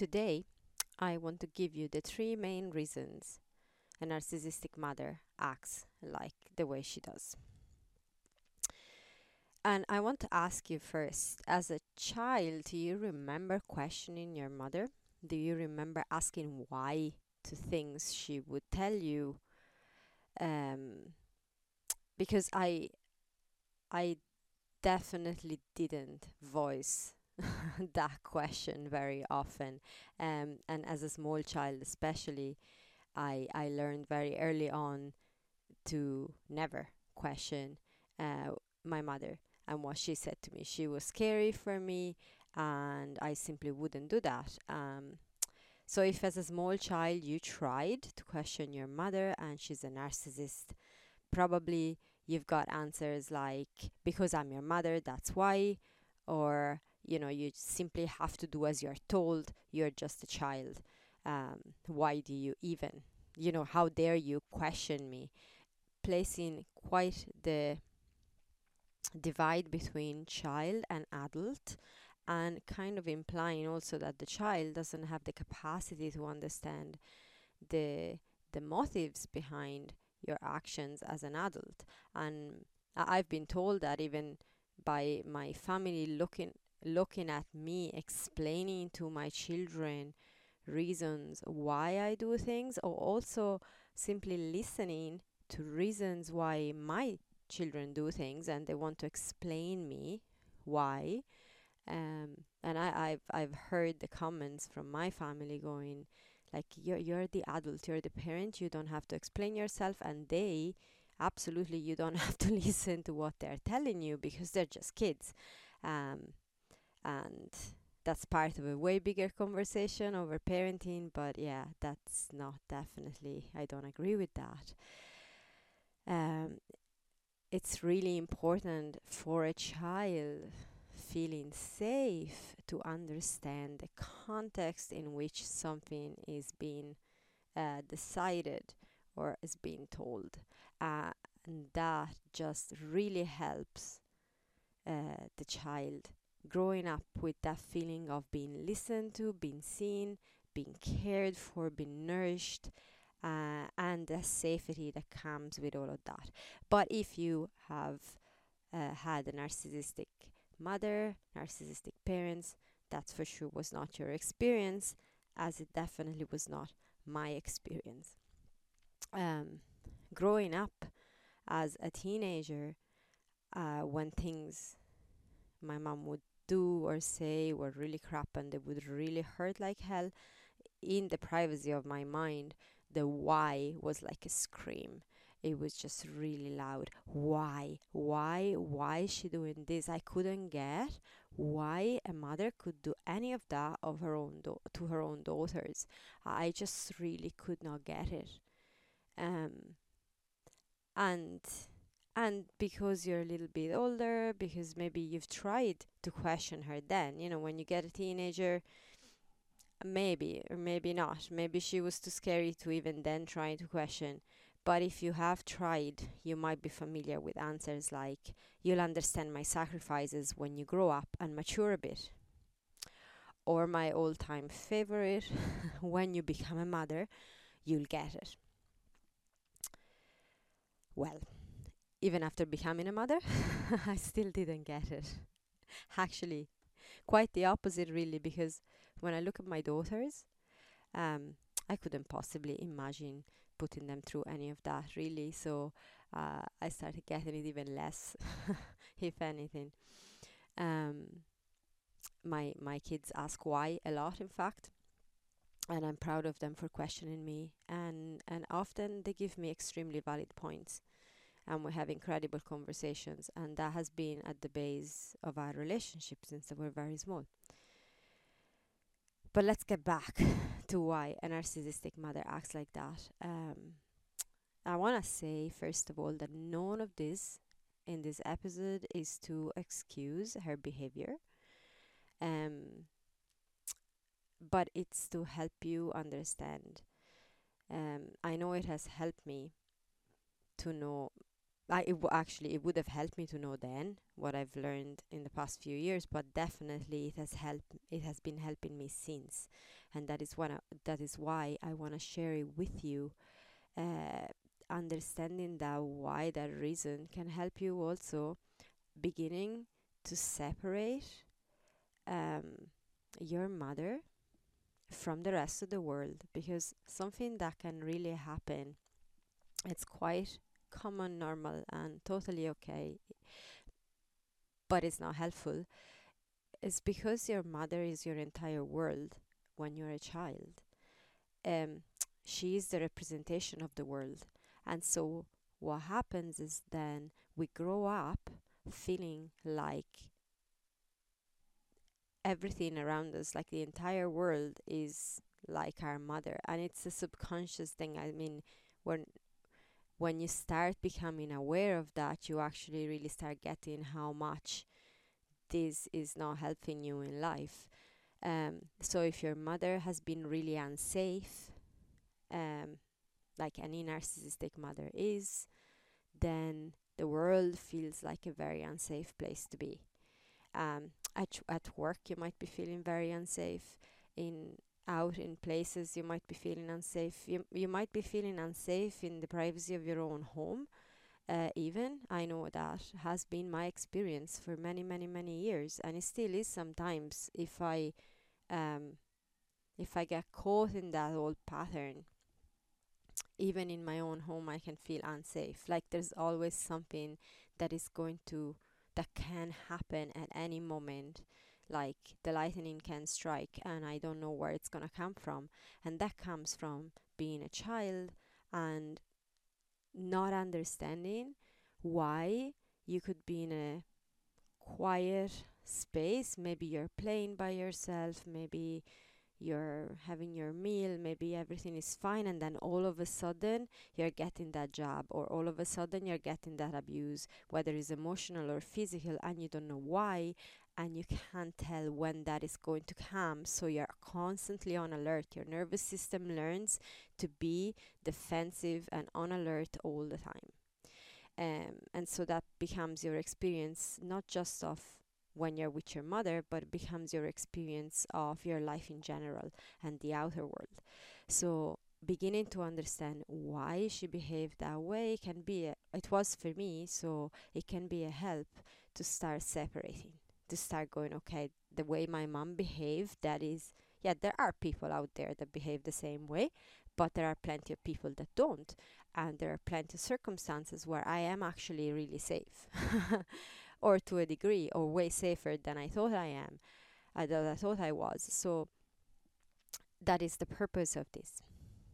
Today, I want to give you the three main reasons a narcissistic mother acts like the way she does. And I want to ask you first, as a child, do you remember questioning your mother? Do you remember asking why to things she would tell you? Um, because I definitely didn't voice that question very often. And as a small child, especially, I learned very early on to never question uh, my mother and what she said to me. She was scary for me, and I simply wouldn't do that. So, if as a small child you tried to question your mother and she's a narcissist, probably you've got answers like, because I'm your mother, that's why, or you simply have to do as you're told, you're just a child. Why do you even, how dare you question me? Placing quite the divide between child and adult, and kind of implying also that the child doesn't have the capacity to understand the motives behind your actions as an adult. And I've been told that even by my family, looking at me explaining to my children reasons why I do things, or also simply listening to reasons why my children do things, and they want to explain me why. And I've heard the comments from my family going like, you're the adult, you're the parent, you don't have to explain yourself, and they absolutely, you don't have to listen to what they're telling you because they're just kids. um, and that's part of a way bigger conversation over parenting, but yeah, that's not, definitely, I don't agree with that. um, it's really important for a child feeling safe to understand the context in which something is being decided or is being told. Uh, and that just really helps the child growing up with that feeling of being listened to, being seen, being cared for, being nourished, and the safety that comes with all of that. But if you have had a narcissistic mother, narcissistic parents, that for sure was not your experience, as it definitely was not my experience. Um, Growing up as a teenager, when things my mom would do or say were really crap and they would really hurt like hell, in the privacy of my mind, the why was like a scream. It was just really loud. Why? Why is she doing this? I couldn't get why a mother could do any of that of her own to her own daughters. I just really could not get it. Um, and because you're a little bit older, because maybe you've tried to question her then, when you get a teenager, maybe, or maybe not. Maybe she was too scary to even then try to question. But if you have tried, you might be familiar with answers like, you'll understand my sacrifices when you grow up and mature a bit. Or my all time favorite, when you become a mother, you'll get it. Well, even after becoming a mother, I still didn't get it. Actually, quite the opposite, really, because when I look at my daughters, um, I couldn't possibly imagine putting them through any of that, really. So I started getting it even less, if anything. Um, my kids ask why a lot, in fact, and I'm proud of them for questioning me. And often they give me extremely valid points, and we have incredible conversations, and that has been at the base of our relationship since they were very small. But let's get back to why a narcissistic mother acts like that. I want to say, first of all, that none of this in this episode is to excuse her behavior, um, but it's to help you understand. I know it has helped me to know actually it would have helped me to know then what I've learned in the past few years, but definitely it has been helping me since, and that is why I want to share it with you. uh, Understanding that why that reason can help you also beginning to separate um, your mother from the rest of the world, because something that can really happen, it's quite common, normal, and totally okay, but it's not helpful. It's because your mother is your entire world when you're a child. Um, she is the representation of the world. And so what happens is then we grow up feeling like everything around us, like the entire world, is like our mother. And it's a subconscious thing. I mean, when when you start becoming aware of that, you actually really start getting how much this is not helping you in life. So if your mother has been really unsafe, um, like any narcissistic mother is, then the world feels like a very unsafe place to be. At work, you might be feeling very unsafe. In Out in places, you might be feeling unsafe. You might be feeling unsafe in the privacy of your own home. Even I know that has been my experience for many, many, many years, and it still is sometimes. Um, if I get caught in that old pattern, even in my own home, I can feel unsafe. Like there's always something that is going to, that can happen at any moment. Like the lightning can strike, and I don't know where it's gonna come from. And that comes from being a child and not understanding why you could be in a quiet space. Maybe you're playing by yourself, maybe you're having your meal, maybe everything is fine, and then all of a sudden you're getting that job, or all of a sudden you're getting that abuse, whether it's emotional or physical, and you don't know why, and you can't tell when that is going to come. So you're constantly on alert. Your nervous system learns to be defensive and on alert all the time. And so that becomes your experience, not just of when you're with your mother, but it becomes your experience of your life in general and the outer world. So beginning to understand why she behaved that way can be it was for me, so it can be a help to start separating, to start going, okay, the way my mom behaved, that is, yeah, there are people out there that behave the same way, but there are plenty of people that don't, and there are plenty of circumstances where I am actually really safe, or to a degree, or way safer than I thought I am, that I thought I was. So that is the purpose of this.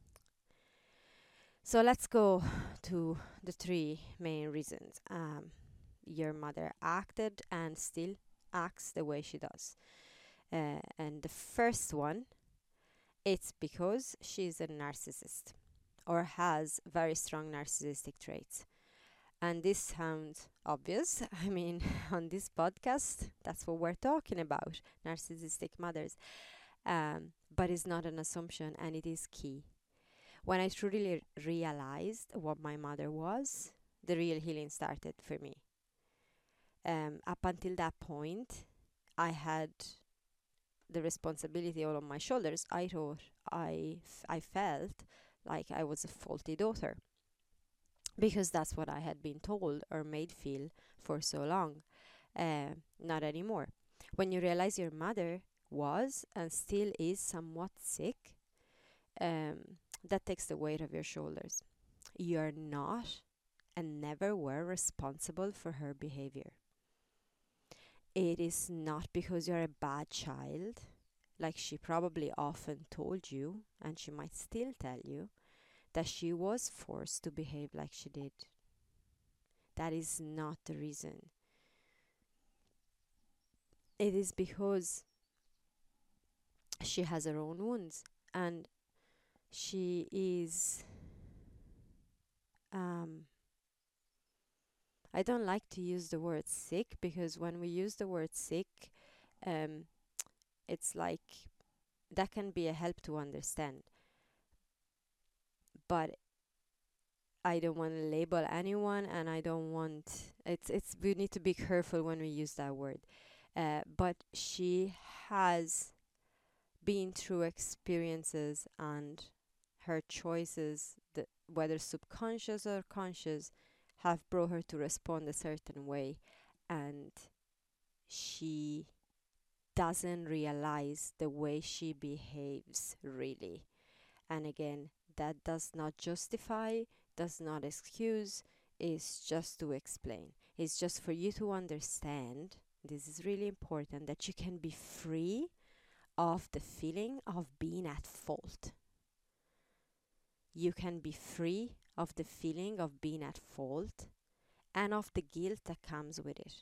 So let's go to the three main reasons your mother acted and still acts the way she does. And the first one, it's because she's a narcissist or has very strong narcissistic traits. And this sounds obvious. I mean, on this podcast, that's what we're talking about, narcissistic mothers. But it's not an assumption, and it is key. When I truly realized what my mother was, the real healing started for me. Up until that point, I had the responsibility all on my shoulders. I thought I felt like I was a faulty daughter, because that's what I had been told or made feel for so long. Not anymore. When you realize your mother was and still is somewhat sick, that takes the weight of your shoulders. You're not and never were responsible for her behavior. It is not because you're a bad child, like she probably often told you, and she might still tell you, that she was forced to behave like she did. That is not the reason. It is because she has her own wounds, and she is um I don't like to use the word sick, because when we use the word sick, um it's like that can be a help to understand, but I don't want to label anyone, and I don't want it's we need to be careful when we use that word. But she has been through experiences, and her choices, whether subconscious or conscious, have brought her to respond a certain way, and she doesn't realize the way she behaves really. And again, that does not justify, does not excuse, it's just to explain. It's just for you to understand. This is really important, that you can be free of the feeling of being at fault. You can be free of the feeling of being at fault and of the guilt that comes with it.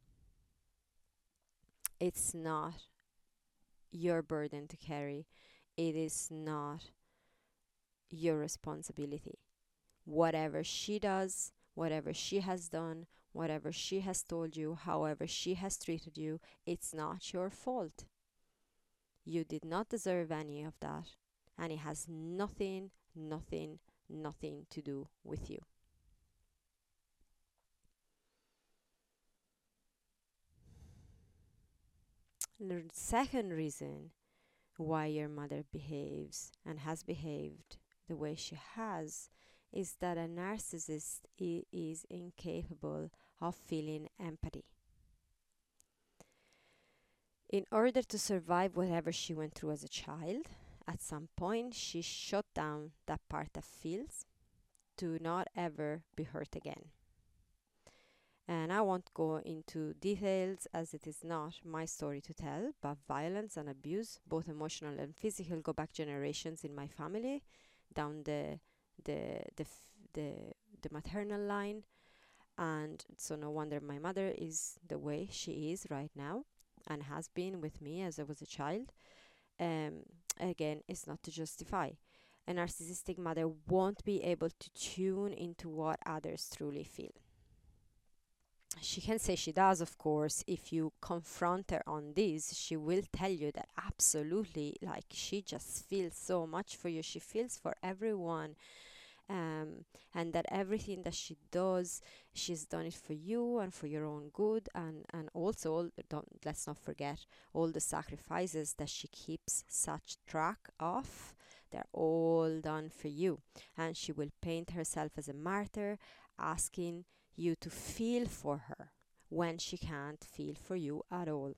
It's not your burden to carry, it is not your responsibility. Whatever she does, whatever she has done, whatever she has told you, however she has treated you, it's not your fault. You did not deserve any of that, and it has nothing, nothing, nothing to do with you. The second reason why your mother behaves and has behaved the way she has is that a narcissist is incapable of feeling empathy. In order to survive whatever she went through as a child, at some point she shut down that part that feels to not ever be hurt again. And I won't go into details as it is not my story to tell, but violence and abuse, both emotional and physical, go back generations in my family, down the the f- the, the maternal line, and so no wonder my mother is the way she is right now, and has been with me as I was a child. Um, Again, it's not to justify. A narcissistic mother won't be able to tune into what others truly feel. She can say she does, of course. If you confront her on this, she will tell you that absolutely, like, she just feels so much for you. She feels for everyone, um, and that everything that she does, she's done it for you and for your own good, and also don't let's not forget all the sacrifices that she keeps such track of. They're all done for you, and she will paint herself as a martyr, asking you to feel for her when she can't feel for you at all.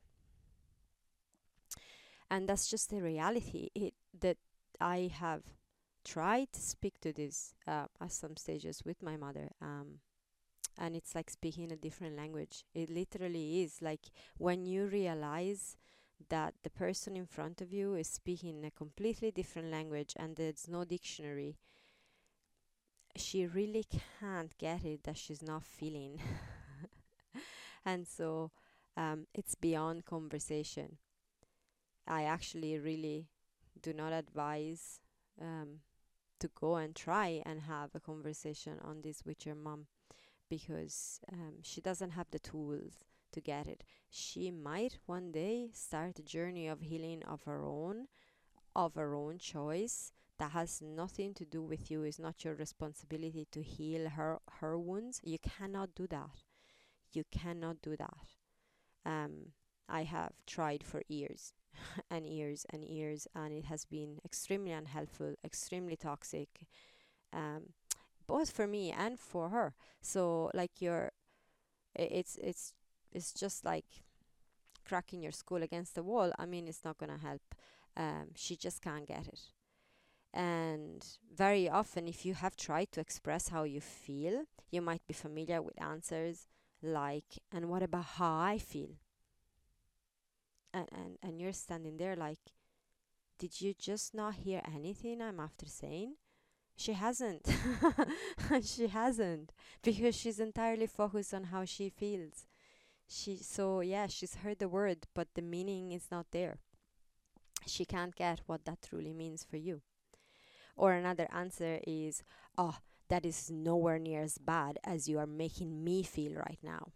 And that's just the reality. It that I have tried to speak to this at some stages with my mother, and it's like speaking a different language. It literally is like when you realize that the person in front of you is speaking a completely different language and there's no dictionary. She really can't get it that she's not feeling. And so it's beyond conversation. I actually really do not advise um, to go and try and have a conversation on this with your mom, because she doesn't have the tools to get it. She might one day start a journey of healing of her own choice. That has nothing to do with you. It's not your responsibility to heal her wounds. You cannot do that. You cannot do that. Um, I have tried for years and years and years, and it has been extremely unhelpful, extremely toxic, um, both for me and for her. So like it's just like cracking your skull against the wall. I mean, it's not gonna help. She just can't get it. And very often, if you have tried to express how you feel, you might be familiar with answers like, "And what about how I feel?" And you're standing there like, "Did you just not hear anything I'm after saying?" She hasn't. She hasn't, because she's entirely focused on how she feels. So yeah, she's heard the word, but the meaning is not there. She can't get what that truly means for you. Or another answer is, "Oh, that is nowhere near as bad as you are making me feel right now."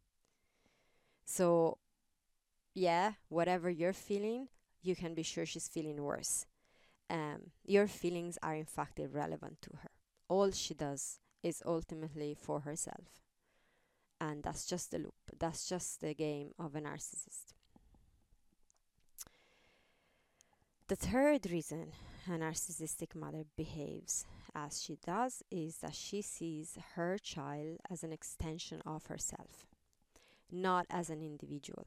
So yeah, whatever you're feeling, you can be sure she's feeling worse. Your feelings are in fact irrelevant to her. All she does is ultimately for herself. And that's just the loop. That's just the game of a narcissist. The third reason a narcissistic mother behaves as she does is that she sees her child as an extension of herself, not as an individual.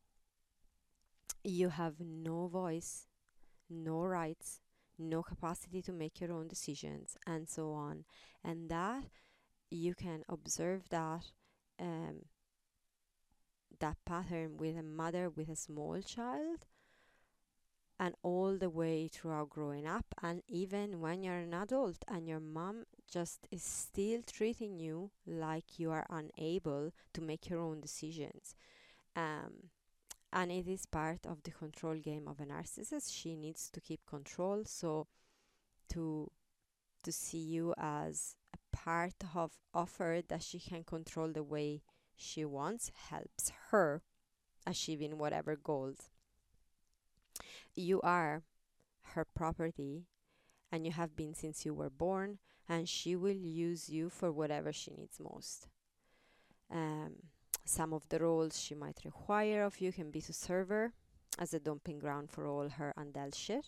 You have no voice, no rights, no capacity to make your own decisions, and so on. And that you can observe um, that pattern with a mother with a small child, and all the way throughout growing up, and even when you're an adult and your mom just is still treating you like you are unable to make your own decisions. Um, and it is part of the control game of a narcissist. She needs to keep control, so to see you as a part of her that she can control the way she wants helps her achieving whatever goals. You are her property, and you have been since you were born, and she will use you for whatever she needs most. Um, some of the roles she might require of you can be to serve her as a dumping ground for all her undealt shit,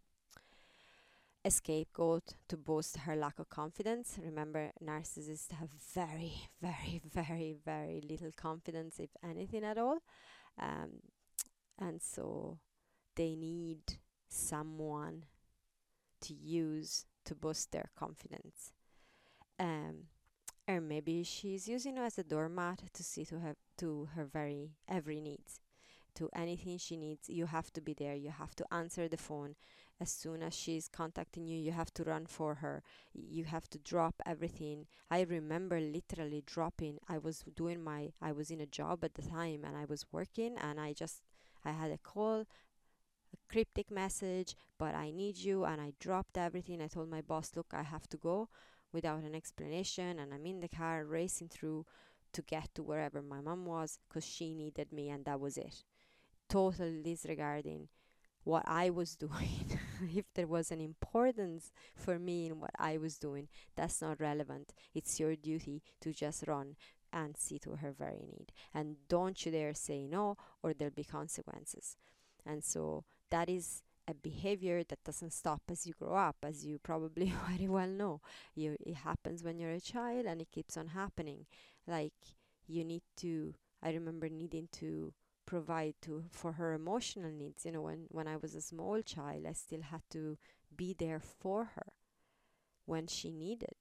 a scapegoat to boast her lack of confidence. Remember, narcissists have very, very, very, very little confidence, if anything at all. Um, and so they need someone to use to boost their confidence. Um, or maybe she's using you as a doormat to see to her very every needs. To anything she needs, you have to be there. You have to answer the phone. As soon as she's contacting you, you have to run for her. You have to drop everything. I remember literally dropping. I was in a job at the time, and I was working, and I had a call, a cryptic message, but I need you, and I dropped everything. I told my boss, look, I have to go without an explanation, and I'm in the car racing through to get to wherever my mom was because she needed me, and that was it. Totally disregarding what I was doing. If there was an importance for me in what I was doing, that's not relevant. It's your duty to just run and see to her very need. And don't you dare say no, or there'll be consequences. And so that is a behavior that doesn't stop as you grow up, as you probably very well know. It happens when you're a child, and it keeps on happening. Like, you need to, I remember needing to provide to for her emotional needs. When I was a small child, I still had to be there for her when she needed,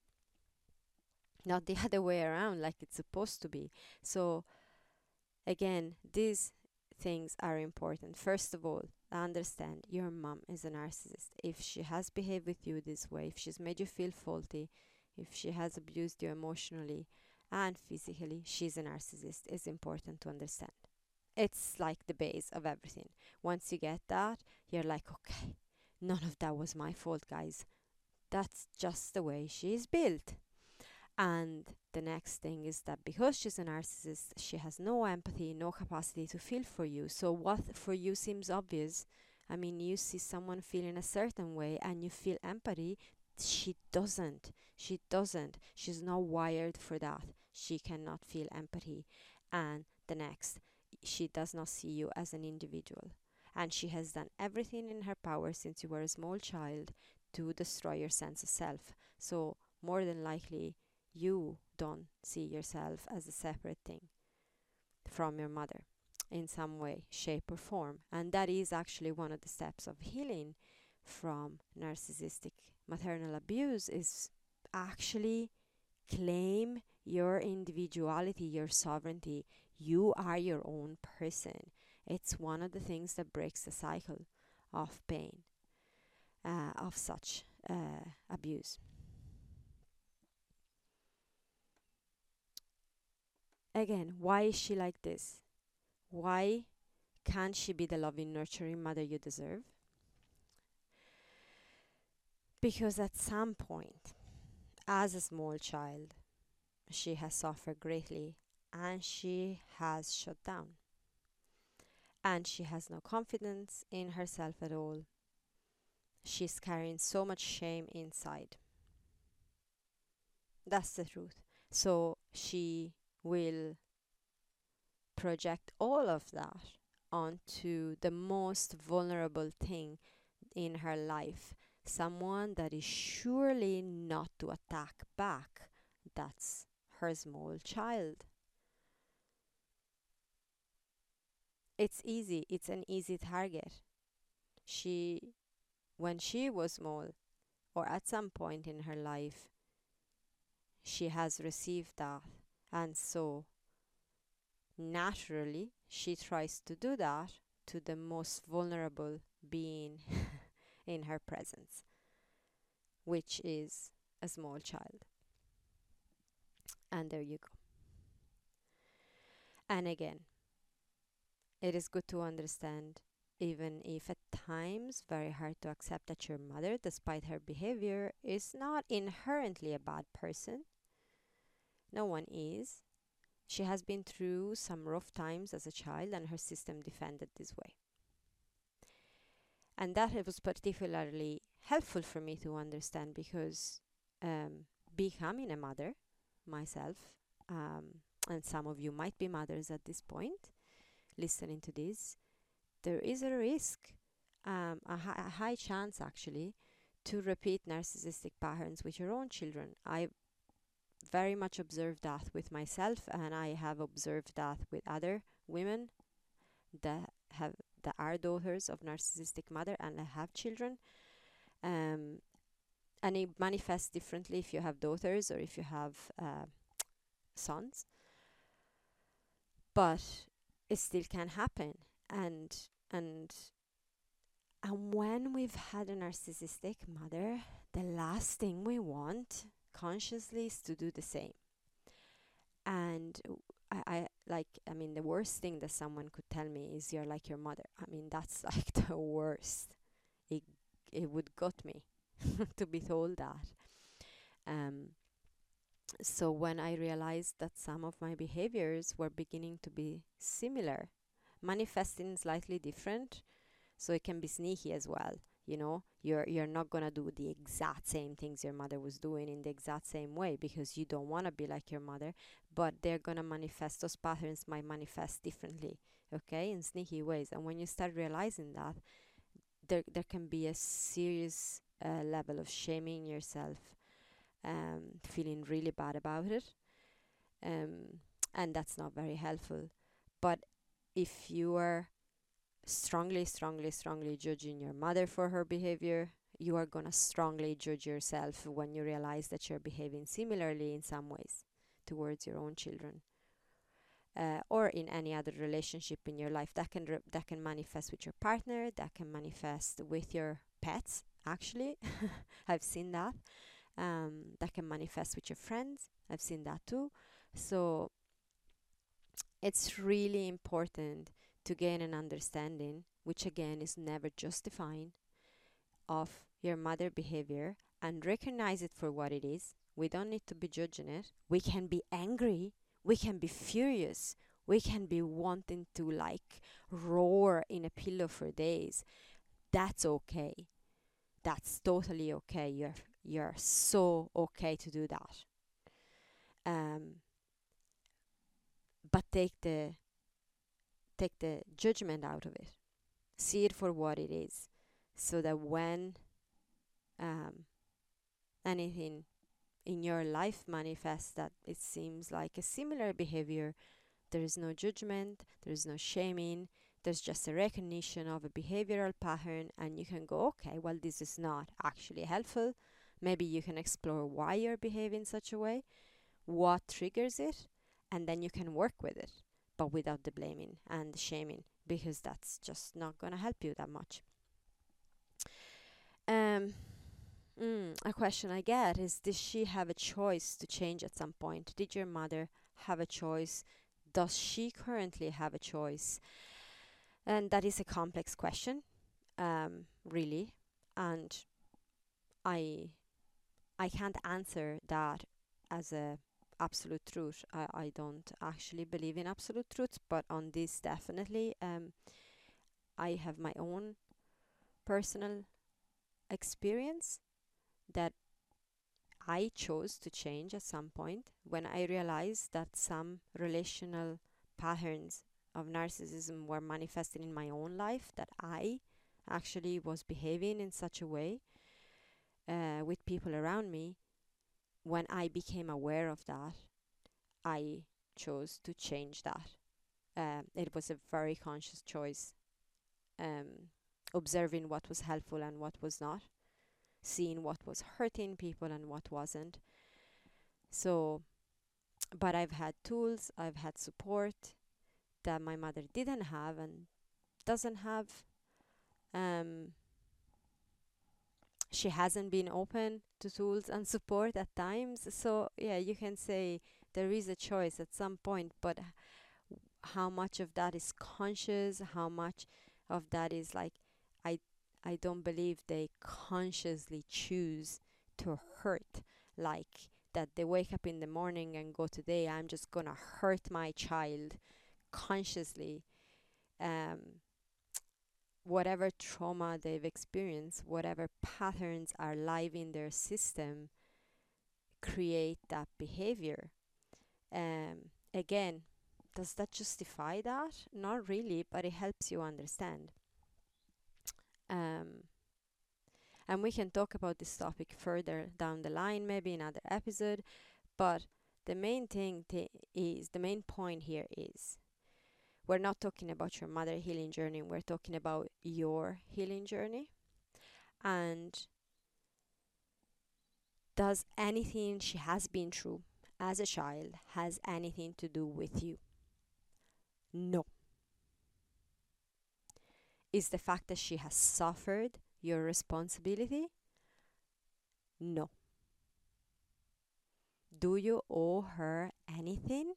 not the other way around like it's supposed to be. So again, these things are important. First of all, understand your mom is a narcissist. If she has behaved with you this way, if she's made you feel faulty, if she has abused you emotionally and physically, she's a narcissist. It's important to understand. It's like the base of everything. Once you get that, you're like, okay, none of that was my fault, guys. That's just the way she's built. And the next thing is that because she's a narcissist, she has no empathy, no capacity to feel for you. So, what for you seems obvious, I mean, you see someone feeling a certain way and you feel empathy. She doesn't. She doesn't. She's not wired for that. She cannot feel empathy. And the next, she does not see you as an individual. And she has done everything in her power since you were a small child to destroy your sense of self. So, more than likely, you don't see yourself as a separate thing from your mother in some way, shape, or form. And that is actually one of the steps of healing from narcissistic maternal abuse, is actually claim your individuality, your sovereignty. You are your own person. It's one of the things that breaks the cycle of pain, of such abuse. Again, why is she like this? Why can't she be the loving, nurturing mother you deserve? Because at some point, as a small child, she has suffered greatly and she has shut down. And she has no confidence in herself at all. She's carrying so much shame inside. That's the truth. So she will project all of that onto the most vulnerable thing in her life, someone that is surely not to attack back. That's her small child. It's easy, it's an easy target. She, when she was small, or at some point in her life, she has received that. And so naturally, she tries to do that to the most vulnerable being in her presence, which is a small child. And there you go. And again, it is good to understand, even if at times very hard to accept, that your mother, despite her behavior, is not inherently a bad person. No one is. She has been through some rough times as a child, and her system defended this way. And that it was particularly helpful for me to understand because um, becoming a mother myself, and some of you might be mothers at this point listening to this, there is a risk, a high chance actually, to repeat narcissistic patterns with your own children. I very much observed that with myself, and I have observed that with other women that have that are daughters of narcissistic mother and have children. Um, and it manifests differently if you have daughters or if you have sons, but it still can happen. And and and when we've had a narcissistic mother, the last thing we want consciously is to do the same. And I mean, the worst thing that someone could tell me is you're like your mother. I mean, that's like the worst. It it would gut me to be told that. Um, so when I realized that some of my behaviors were beginning to be similar, manifesting slightly different, so it can be sneaky as well. You know, you're not gonna do the exact same things your mother was doing in the exact same way because you don't want to be like your mother, but they're gonna manifest, those patterns might manifest differently, okay, in sneaky ways. And when you start realizing that, there can be a serious level of shaming yourself, feeling really bad about it, um, and that's not very helpful. But if you are strongly, strongly, strongly judging your mother for her behavior, you are gonna strongly judge yourself when you realize that you're behaving similarly in some ways towards your own children. Or in any other relationship in your life that that can manifest with your partner, that can manifest with your pets. Actually, I've seen that. That can manifest with your friends. I've seen that too. So it's really important to gain an understanding, which again is never justifying, of your mother behavior and recognize it for what it is. We don't need to be judging it. We can be angry, we can be furious, we can be wanting to like roar in a pillow for days. That's okay. That's totally okay. You're so okay to do that. Um, but take the judgment out of it. See it for what it is, so that when um, anything in your life manifests that it seems like a similar behavior, there is no judgment, there is no shaming, there's just a recognition of a behavioral pattern, and you can go, okay, well, this is not actually helpful. Maybe you can explore why you're behaving such a way, what triggers it, and then you can work with it, but without the blaming and the shaming, because that's just not going to help you that much. Um, a question I get is, did she have a choice to change at some point? Did your mother have a choice? Does she currently have a choice? And that is a complex question, really. And I I can't answer that as a absolute truth. I don't actually believe in absolute truths, but on this definitely, I have my own personal experience that I chose to change at some point when I realized that some relational patterns of narcissism were manifesting in my own life, that I actually was behaving in such a way with people around me. When I became aware of that, I chose to change that. It was a very conscious choice, um, observing what was helpful and what was not, seeing what was hurting people and what wasn't. So, but I've had tools, I've had support that my mother didn't have and doesn't have. Um, she hasn't been open to tools and support at times. So, yeah, you can say there is a choice at some point, but how much of that is conscious, how much of that is like, I I don't believe they consciously choose to hurt, like that they wake up in the morning and go, today I'm just gonna hurt my child consciously. um Whatever trauma they've experienced, whatever patterns are live in their system, create that behavior. Again, does that justify that? Not really, but it helps you understand. Um, and we can talk about this topic further down the line, maybe in another episode. But the main is the main point here is we're not talking about your mother healing journey. We're talking about your healing journey. And does anything she has been through as a child has anything to do with you? No. Is the fact that she has suffered your responsibility? No. Do you owe her anything?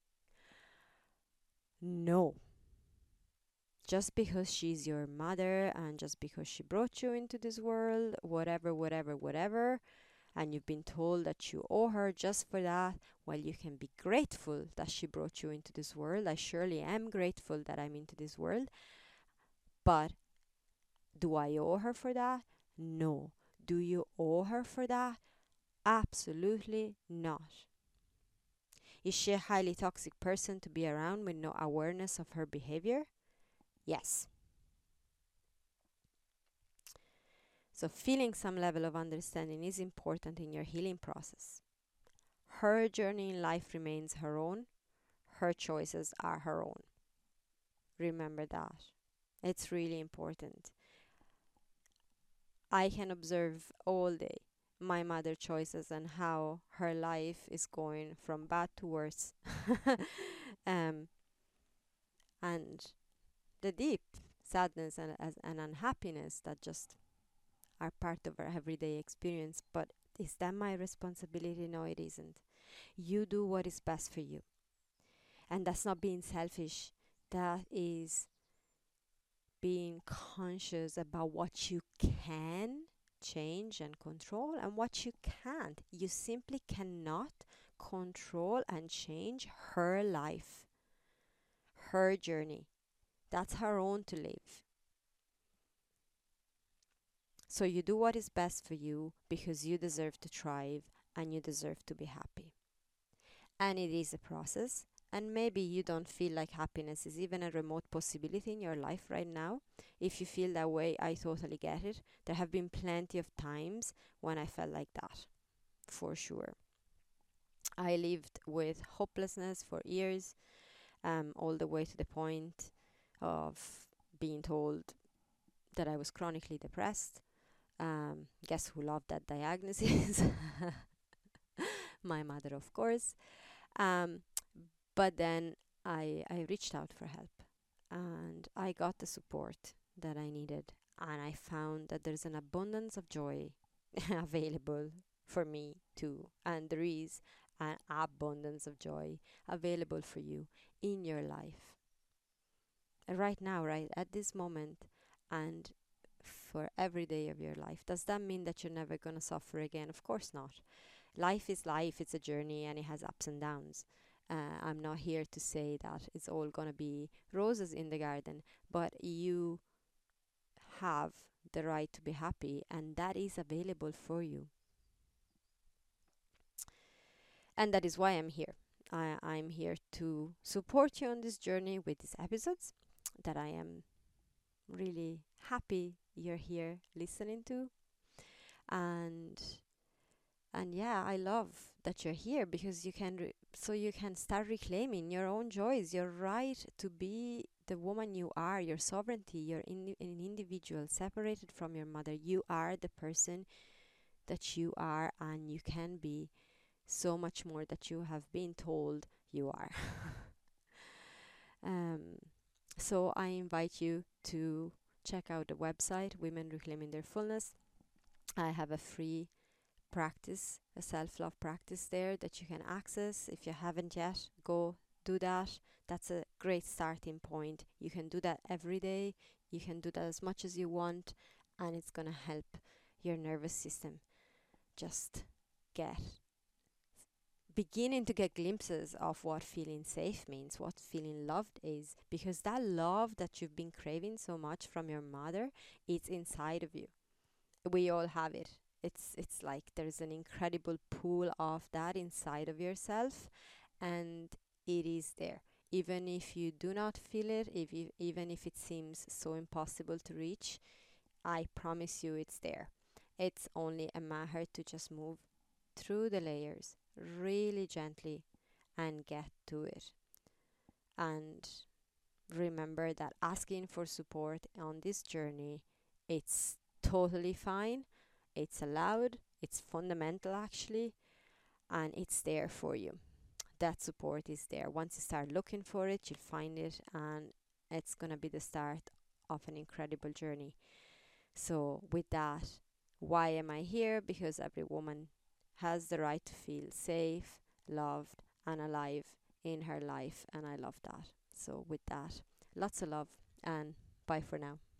No. Just because she's your mother and just because she brought you into this world, whatever, and you've been told that you owe her just for that, while you can be grateful that she brought you into this world. I surely am grateful that I'm into this world, but do I owe her for that? No. Do you owe her for that? Absolutely not. Is she a highly toxic person to be around with no awareness of her behavior? Yes. So, feeling some level of understanding is important in your healing process. Her journey in life remains her own, her choices are her own. Remember that. It's really important. I can observe all day my mother choices and how her life is going from bad to worse. um, and the deep sadness and unhappiness that just are part of our everyday experience. But is that my responsibility? No, it isn't. You do what is best for you. And that's not being selfish. That is being conscious about what you can change and control and what you can't. You simply cannot control and change her life, her journey. That's her own to live. So you do what is best for you because you deserve to thrive and you deserve to be happy. And it is a process. And maybe you don't feel like happiness is even a remote possibility in your life right now. If you feel that way, I totally get it. There have been plenty of times when I felt like that, for sure. I lived with hopelessness for years, all the way to the point of being told that I was chronically depressed. Guess who loved that diagnosis? My mother, of course. Um, but then I reached out for help and I got the support that I needed. And I found that there's an abundance of joy available for me too. And there is an abundance of joy available for you in your life right now, right at this moment, and for every day of your life. Does that mean that you're never going to suffer again? Of course not. Life is life, it's a journey, and it has ups and downs. I'm not here to say that it's all going to be roses in the garden, but you have the right to be happy, and that is available for you. And that is why I'm here. I'm here to support you on this journey with these episodes that I am really happy you're here listening to. And yeah, I love that you're here because so you can start reclaiming your own joys, your right to be the woman you are, your sovereignty. You're an individual separated from your mother. You are the person that you are, and you can be so much more that you have been told you are. um, so I invite you to check out the website Women Reclaiming Their Fullness. I have a free practice, a self love practice there that you can access. If you haven't yet, go do that. That's a great starting point. You can do that every day, you can do that as much as you want, and it's gonna help your nervous system just get beginning to get glimpses of what feeling safe means, what feeling loved is, because that love that you've been craving so much from your mother, it's inside of you. We all have it. It's like there's an incredible pool of that inside of yourself, and it is there. Even if you do not feel it, even if it seems so impossible to reach, I promise you it's there. It's only a matter to just move through the layers really gently and get to it. And remember that asking for support on this journey, it's totally fine. It's allowed. It's fundamental actually, and it's there for you. That support is there. Once you start looking for it, you'll find it, and it's going to be the start of an incredible journey. So, with that, why am I here? Because every woman has the right to feel safe, loved, and alive in her life, and I love that. So, with that, lots of love, and bye for now.